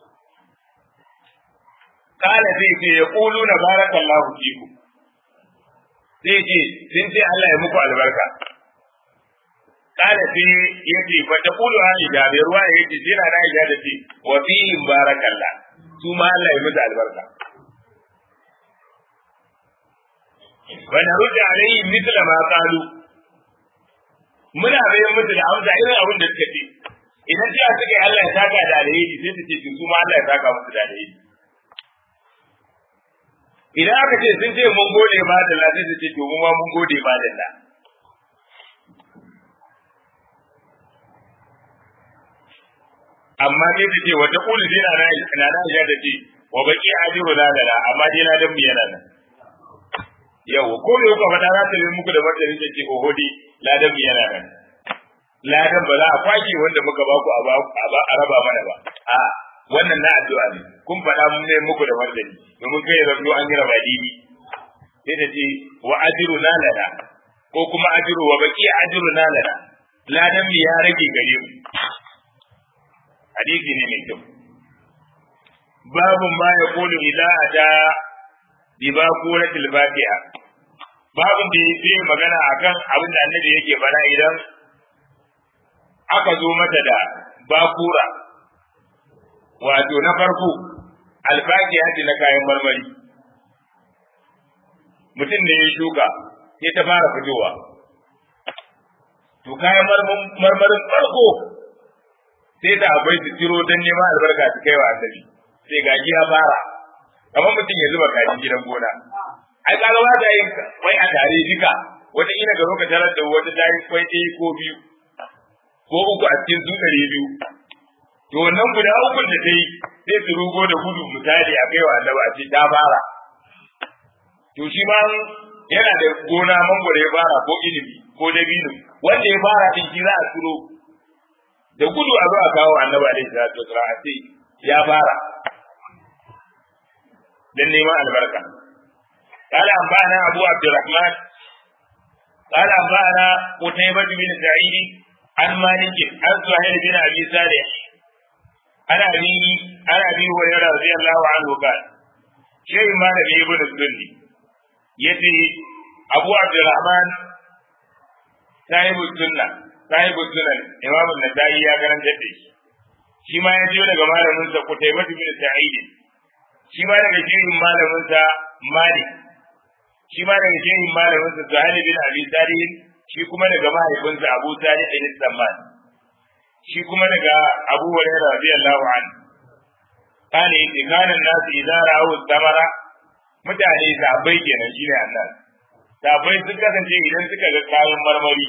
kana sai ce ya qulu na barakallahu fiku sai ce sun ce Allah ya muku albarka kana sai yace fa ta qulu hali da bai ruwa yace sai na Aisha da ce wa fihi barakallah su ma Allah ya muku albarka wanda rudda alaihi mithla ma qalu muna bayan mutu da amsa irin abin da suka ce idan ta suka yi Allah ya saka da alheri sai ta ce su ma Allah ya saka musu da alheri idan aka ce sun ce mun gode ma da Allah sai ta ce to mu ma mun gode ma da Allah amma sai ta ce wata kullu dina na ya da ce wa baki ajiru la la amma dai na dan biyana nan yau ko ne ko fada za ta yi muku da martani ce ce ohodi ladan mu yana nan ladan ba za a kwaki wanda muka ba ku a raba mana ba a wannan na addu'a ne kun fada mun ne muku da martani domin kai zanto an yi raba dini sai ta ce wa ajru lana ko kuma ajru wa baki ajru lana ladan mu ya rage gare mu hadisi ne mai kyau babu ma ya kulu idza ada biba kuratul baqiya babun da yake magana akan abin da annabi yake fara idan aka zo mata da bakura wato na farko albaqiya ce na kayan marmari mutum ne ya shuka sai ta fara fitowa to kayan marmarin farko sai da abai su tiro don neman albarka su kai wa annabi sai gaji ya fara kamar mutum ya zuba kaji gidan gona ai kaga ba da yin kwai a tare duka wata ina ga lokacin tarar da wata tayi kwai ɗaya ko biyu ko uku a cikin su 200 to wannan guda ukun da ta yi sai su rugo da gudu misali a kai wa annabi a ce ta fara to shi ma yana da gona mangwaro ya fara ko ilimi ko dabino wanda ya fara din shi za a turo da gudu a zo a kawo annabi alaihi salatu wasallam a ce ya fara dan neman albarka قال أنبأنا أبو عبد الرحمن قال أنبأنا قتيبة بن سعيد عن مالك عن سهيل بن أبي صالح عن أبي هريرة رضي الله عنه قال شيء ما نبي ابن السني يتي أبو عبد الرحمن صاحب السنة sahibu sunan Imam an-Nasa'i ya karanta da shi ma ya jiyo daga malamin sa Qutaybah bin Sa'id shi ma daga shehin malamin sa Malik shi ma daga shehin malamin sa Zuhair bin Abi Talib shi kuma daga mahaifinsa Abu Talib bin Samman shi kuma daga Abu Hurairah radiyallahu anhu kana yake kana nasu idan ra'u samara mutane sabai kenan shine annabi sabai sun kasance idan suka ga kayan marmari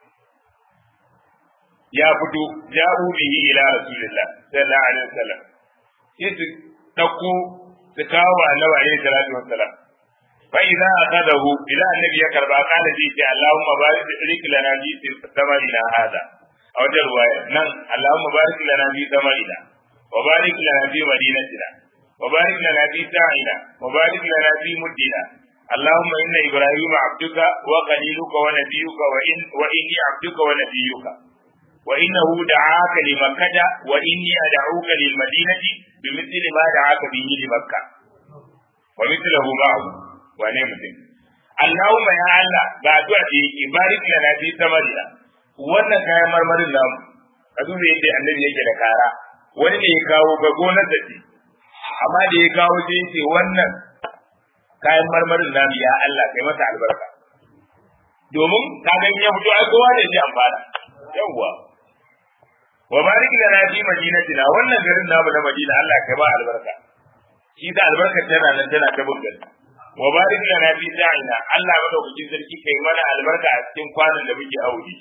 ya fito ja'u bihi ila rasulillah sallallahu alaihi wasallam sai su dauko su kawo annabi alaihi salatu wassalam fa idza akhadahu ila annabi ya karba kana ji ce Allahumma barik lana fi samarina hada a wajen ruwaya nan Allahumma barik lana fi samarina wa barik lana fi madinatina wa barik lana fi sa'ina wa barik lana fi muddina Allahumma inna ibrahima abduka wa khaliluka wa nabiyuka wa inni abduka wa nabiyuka wa innahu da'aka li makkah wa inni ad'uka lil madinati bimithli ma da'aka bihi li makkah wa mithluhu ma'ahu wa ne mutum Allahumma ya Allah ga addu'a ce barik lana fi samarina wannan kayan marmarin namu a duba yadda annabi yake da kara wani ne ya kawo ga gonar da ce amma da ya kawo sai ya ce wannan kayan marmarin namu ya Allah kai masa albarka domin ka ga ya fito ai kowa da shi amfana yawwa wa barik lana fi madinatina wannan garin namu na Madina Allah kai ba albarka shi da albarka tana nan tana ta bugar wa barik lana fi sa'ina Allah madaukakin sarki kai mana albarka a cikin kwanan da muke aure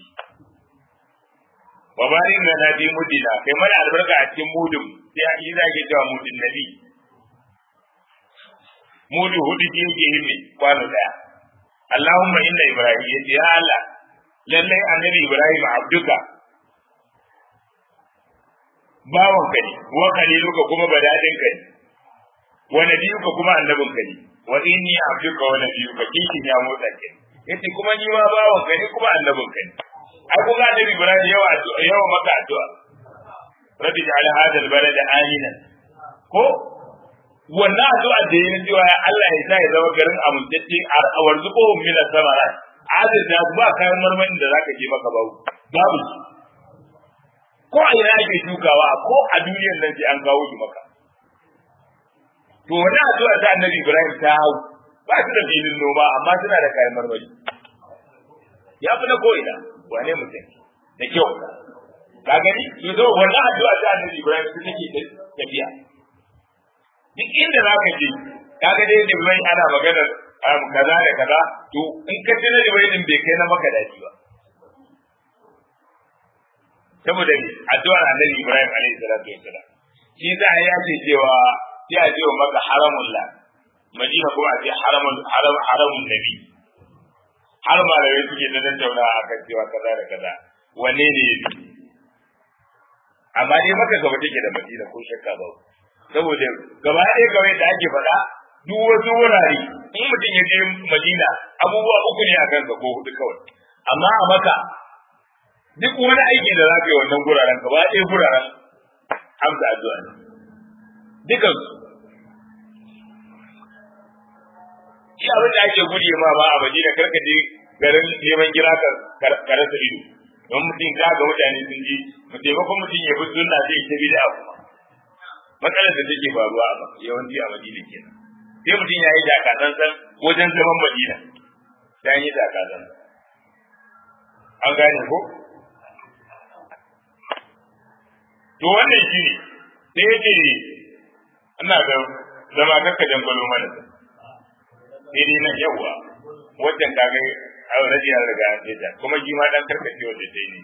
wa barik lana fi mudina kai mana albarka a cikin mudun sai yi zage cewa mudin nabi mudu hudu ke yake yi kwano daya Allahumma inna ibrahim yace ya Allah lalle annabi ibrahim abduka bawon ka ne wa khaliluka kuma badadin ka ne wa nabiyuka kuma annabin ka ne wa inni abduka wa nabiyuka kikin ya motsa ke yace kuma ni ma bawon ka ne kuma annabin ka ne ai kuma annabi ibrahim yawa maka addu'a rabbi ja'al hadha al-balad aminan ko wannan addu'a da yayin cewa Allah ya sa ya zama garin amintacce a warzuquhum min as-samarat azir da ba kayan marmarin da zaka je maka babu ko a ina ake shukawa ko a duniyar nan sai an kawo shi maka to wannan addu'a da annabi ibrahim ta hau ba su da filin noma amma suna da kayan marmari ya fi na ko'ina wane mutum da kyau ka gani to zo wannan addu'a da annabi ibrahim su take tafiya duk inda za ka je kaga dai da bai ana maganar kaza da kaza to in ka tuna da bai din bai kai na maka dace ba saboda addu'ar annabi ibrahim alaihi salatu wassalam shi za a yace cewa sai a ce maka haramullah madina kuma a ce haramun nabi har malamai suke da tattauna a kan cewa kaza da kaza wanne ne ya fi amma dai maka gaba take da madina ko shakka ba saboda gaba ɗaya kawai da ake faɗa duk wasu wurare in mutum ya je madina abubuwa uku ne a kansa ko hudu kawai amma a maka duk wani aiki da za ka yi wannan guraren gaba ɗaya guraren hamsa addu'a ne dukansu shi abin da ake guje ma ba a madina karka je garin neman gira ka rasa ido don mutum ka ga mutane sun ji taimakon mutum ya fi sunna zai ta bid'a kuma matsalar da take faruwa a yawanci a madina kenan sai mutum ya yi dakatsantsan wajen zaman madina ya yi dakatsantsan an gane ko to wannan shi ne sai ya ce ina da zama kakka jangalo mana sai dai nan yawa wajen kaga already ya riga an ce ta kuma shi ma dan karkace wanda sai ni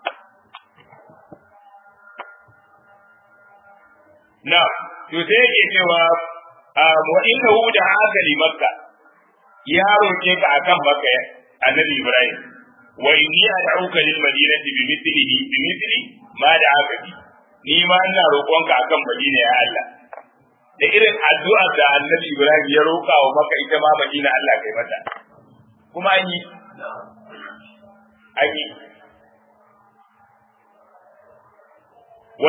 na to sai yake cewa wa innahu da'aka li makka ya roke ka akan makka annabi ibrahim wa inni ad'uka lil madinati bi mithli ma da'aka bi ni ma ina roƙonka akan madina ya Allah da irin addu'ar da annabi ibrahim ya roƙa wa makka ita ma madina Allah kai mata kuma an yi wa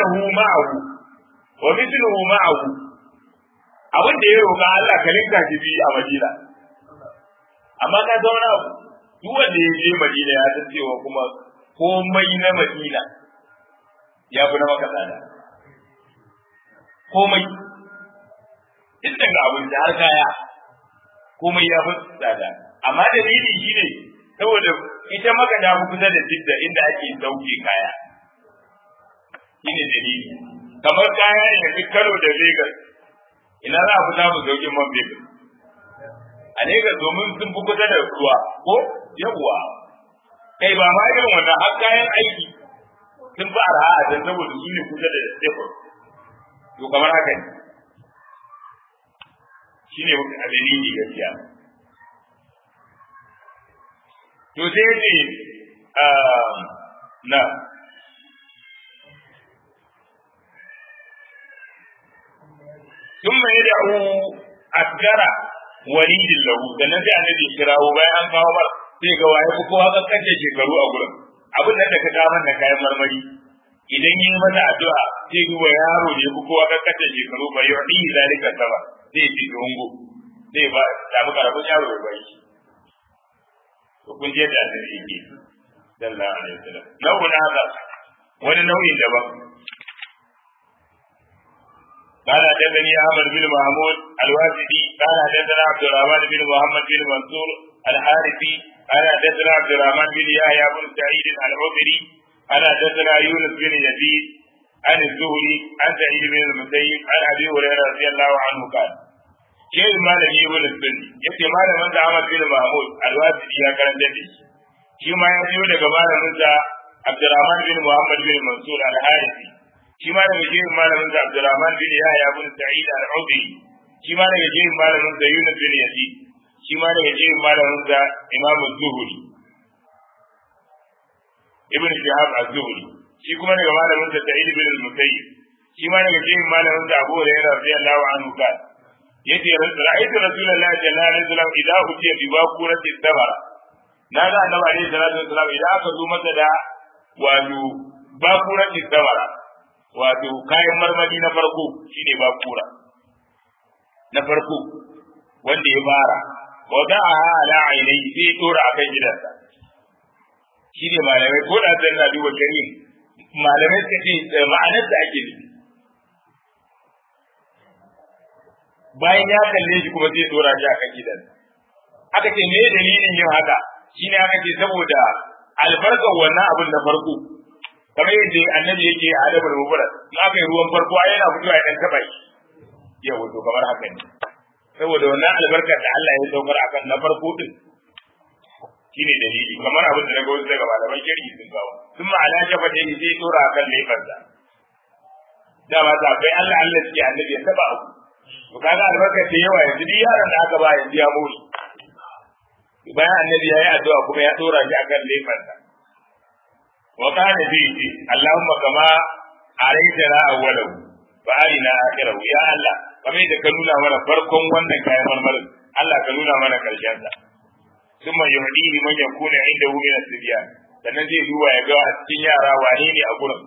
mithluhu ma'ahu abin da ya roƙa Allah ka linka shi bi a madina amma ka zauna duk wanda ya je madina ya san cewa kuma komai na Madina ya fi na Makka tsada komai in daga abin da har kaya komai ya fi tsada amma dalili shine saboda ita Makka ta fi kusa da Jidda inda ake sauke kaya shine dalili kamar kaya ne da Kano da Lagos ina za a fi samu sauƙin man fetur a Lagos domin sun fi kusa da ruwa ko yawwa kai ba ma irin wannan har kayan aiki sun fi arha a can saboda su ne kusa da Stephen to kamar haka ne shi ne a dalili gaskiya to sai ne na ثم يدعو أسكر وليد له sannan sai annabi ya kirawo bayan an kawo mar sai ga waye ko kowa kankance shekaru a gurin abin nan da ka ga man kayan marmari idan yi mata addu'a sai duba yaro ne ko kowa kankance shekaru ba yau zalika sama sai ji dongo sai ba samu karamin yaro ya bai to kun je da annabi yake sallallahu alaihi wasallam nau'in haka wani nau'in daban قال حدثني احمد بن محمود الواسطي قال حدثنا عبد الرحمن بن محمد بن منصور الحارثي قال حدثنا عبد الرحمن بن يحيى بن سعيد العذري قال حدثنا يونس بن يزيد عن الزهري عن سعيد بن المسيب عن ابي هريره رضي الله عنه قال شيخ مالك ابن السني يكي مالك من احمد بن محمود الواسطي يا كرم جدي shi ma ya biyo daga malaminsa Abdurrahman bin Muhammad bin Mansur al-Harisi shi ma daga jirin malamin sa Abdurrahman bin Yahya bin Sa'id al-Udri shi ma daga jirin malamin sa Yunus bin Yazid shi ma daga jirin malamin sa Imam az-Zuhri Ibn Shihab az-Zuhri shi kuma daga malamin sa Sa'id bin al-Musayyib shi ma daga jirin malamin sa Abu Hurairah radiyallahu anhu kan yace ra'aytu Rasulullahi sallallahu alaihi wasallam idza utiya bi baqurati sabara naga annabi alaihi salatu wasallam idan aka zo masa da wato baqurati sabara wato kayan marmari na farko shine bakura na farko wanda ya fara wada'a ala ainihi sai dora akan gidansa shine malamai ko da zan na duba karim malamai suka ce ma'anar da ake nufi bayan ya kalle shi kuma sai dora shi akan gidansa aka ce me dalilin yin haka shine aka ce saboda albarkar wannan abin na farko kamar yadda annabi yake a adabar mubarak in aka yi ruwan farko ai yana fitowa ya dan taba shi yau to kamar haka ne saboda wannan albarkar da Allah ya saukar akan na farko din shine dalili kamar abin da daga wasu daga malaman shari'i sun kawo sun ma'ana shafa da sai tura akan lefarsa dama ta bai Allah suke annabi ya taba abu to kaga albarkar ta yawa yanzu duk yaron da aka ba yanzu ya mori bayan annabi ya yi addu'a kuma ya tura shi akan lefarsa وقال فيه اللهم كما أريتنا أوله فأرنا آخره يا الله كما إذا كنونا منا فرقم وانا كاية مرمر الله كنونا منا كالجانة ثم يهديه من يكون عنده من السبيان sannan zai duba ya ga a cikin yara wane ne a gurin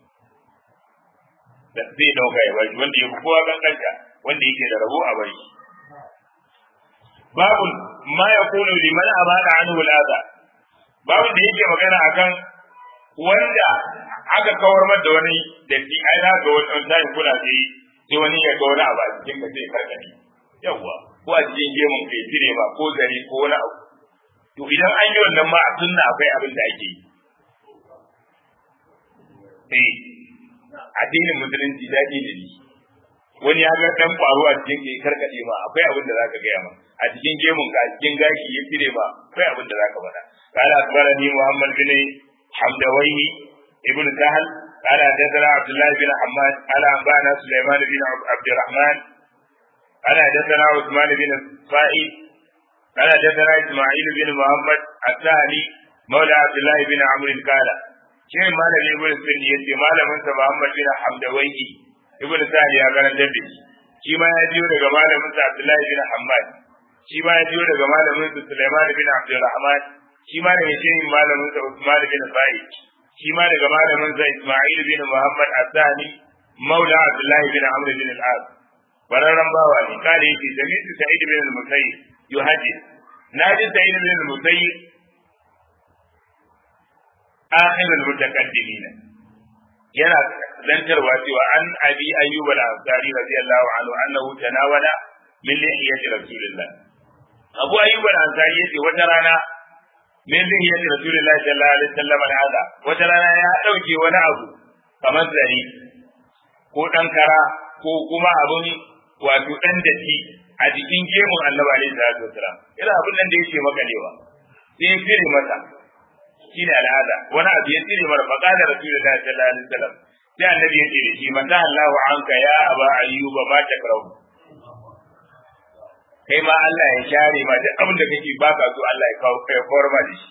da zai dauka ya bari wanda ya fi kowa kankanta wanda yake da rabo a bari babu ma ya kunu liman abada anhu al-adha babu da yake magana akan wanda aka kawar mata da wani datti ai na ga wani tayi kula da yi sai wani ya ga wani abu a cikin ka sai karkani yawa ko a cikin gemun kai dire ba ko gari ko wani abu to idan an yi wannan ma a sunna akwai abin da ake yi addinin musulunci daɗi da ni wani ya ga dan kwaro a cikin kai karkade ma akwai abin da zaka gaya ma a cikin gemun ka a cikin gashi ya dire ba akwai abin da zaka faɗa قال أخبرني محمد بن حمدويه ابن سهل قال حدثنا عبد الله بن حماد قال أنبأنا سليمان بن عبد الرحمن قال حدثنا عثمان بن صائد قال حدثنا إسماعيل بن محمد الثاني مولى عبد الله بن عمرو قال شيء ما لم يقول السنية ما لم ينسى محمد بن حمدويه ابن سهل يا قال الدبي shi ma ya jiyo daga malamin sa Abdullahi bin Hammad shi ma ya jiyo daga malamin sa Sulaiman bin Abdurrahman shi ma daga cikin malamin sa Usman bin Sa'id shi ma daga malamin sa Isma'il bin Muhammad As-Sani maula Abdullah bin Amr bin al-As bararran bawa ne kare yake jami'u Sa'id bin al-Musayyib yuhaddith naji Sa'id bin al-Musayyib akhirul mutaqaddimin yana zantarwa cewa an abi ayyub al-ansari radiyallahu anhu annahu tanawala min lihiyati rasulillah. Abu ayyub al-ansari yace wata rana min lihiyati rasulillah sallallahu alaihi wasallam hada, wata rana ya dauke wani abu kamar zari ko dan kara ko kuma abun wato dan datti a jikin gemun annabi alaihi salatu wasallam, ina abun nan da yake makalewa sai ya fire mata, shine al'ada, wani abu ya fire mara faqala rasulullahi sallallahu alaihi wasallam, sai annabi ya ce da shi mata Allahu anka ya aba ayyuba ma takrau, kai ma Allah ya share ma duk abin da kake baka so Allah ya kawo kai kawar ma da shi,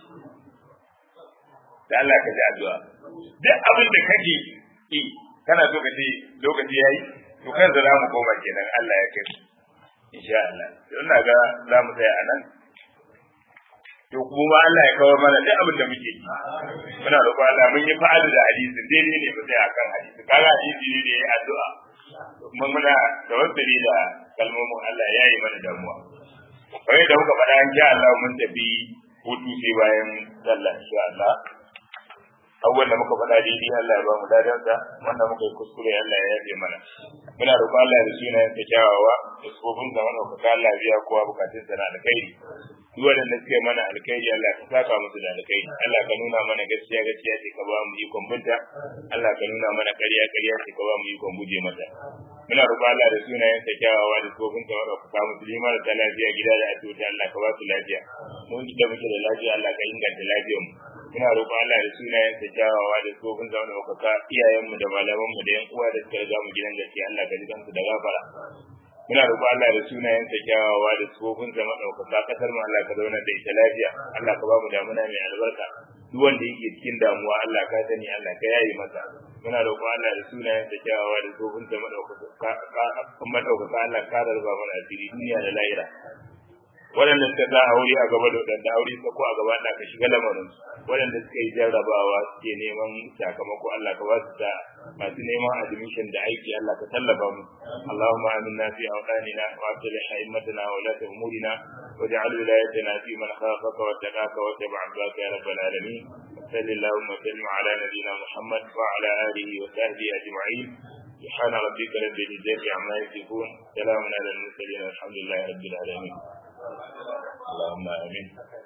da Allah ka ji addu'a duk abin da kake yi kana so ka ce lokaci yayi to kan za mu koma kenan Allah ya kai insha Allah. Ina ga za mu tsaya a nan, to kuma Allah ya kawar mana duk abin da muke yi. Muna roƙon Allah, mun yi fa'alu da hadisi daidai ne mu tsaya akan hadisi, kaga hadisi ne da yayi addu'a kuma muna tawassuli da kalmomin Allah ya yi mana damuwa. Kai da muka faɗa insha Allah mun tafi hutu sai bayan sallah insha Allah. Abubuwan da muka faɗa daidai Allah ya ba mu dadansa, wanda muka yi kuskure Allah ya yafe mana. Muna roƙon Allah da sunayen sa kyawawa da tsofin da wannan kuka Allah biya kowa bukatun sa na alkhairi. Duk wanda suke mana alkhairi Allah ka saka musu da alkhairi. Allah ka nuna mana gaskiya gaskiya ce ka ba mu ikon binta. Allah ka nuna mana ƙarya ƙarya ce ka ba mu ikon guje mata. Muna roƙon Allah da sunayen sa kyawawa da tsofin da wannan kuka musulma da lafiya gida da asibiti Allah ka ba su lafiya. Mun da muke da lafiya Allah ka inganta lafiyar mu. Muna roƙon Allah da sunayen sa kyawawa da tsofin da wannan kuka iyayenmu da malamanmu da yan uwa da suka riga mu gidan gaskiya Allah ka ji kansu da gafara. Muna roƙon Allah da sunayen sa kyawawa da tsofin sa madaukaka kasar mu Allah ka zauna da ita lafiya, Allah ka ba mu damuna mai albarka. Duk wanda yake cikin damuwa Allah ka sani, Allah ka yayi masa. Muna roƙon Allah da sunayen sa kyawawa da tsofin sa madaukaka Allah ka rarraba mana asiri duniya da lahira. Waɗanda suka sa aure a gaba da waɗanda aure suka ko a gaba Allah ka shiga lamarin su, waɗanda suka yi jarrabawa suke neman sakamako Allah ka ba su da, masu neman admission da aiki Allah ka tallafa mu. Allahumma aminna fi awtanina wa aslih a'immatana wa la umurina waj'al wilayatina fi man khafaka wa taqaka wa tabi'a ridaka ya rabbal alamin. Sallallahu wa sallim ala nabiyyina Muhammad wa ala alihi wa sahbihi ajma'in. سبحان ربك رب العزة عما يصفون، سلام على المرسلين والحمد لله رب العالمين. اللهم آمين.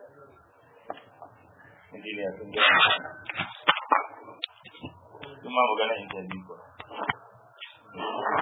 Injiniya sun gani. Kuma magana interview ko.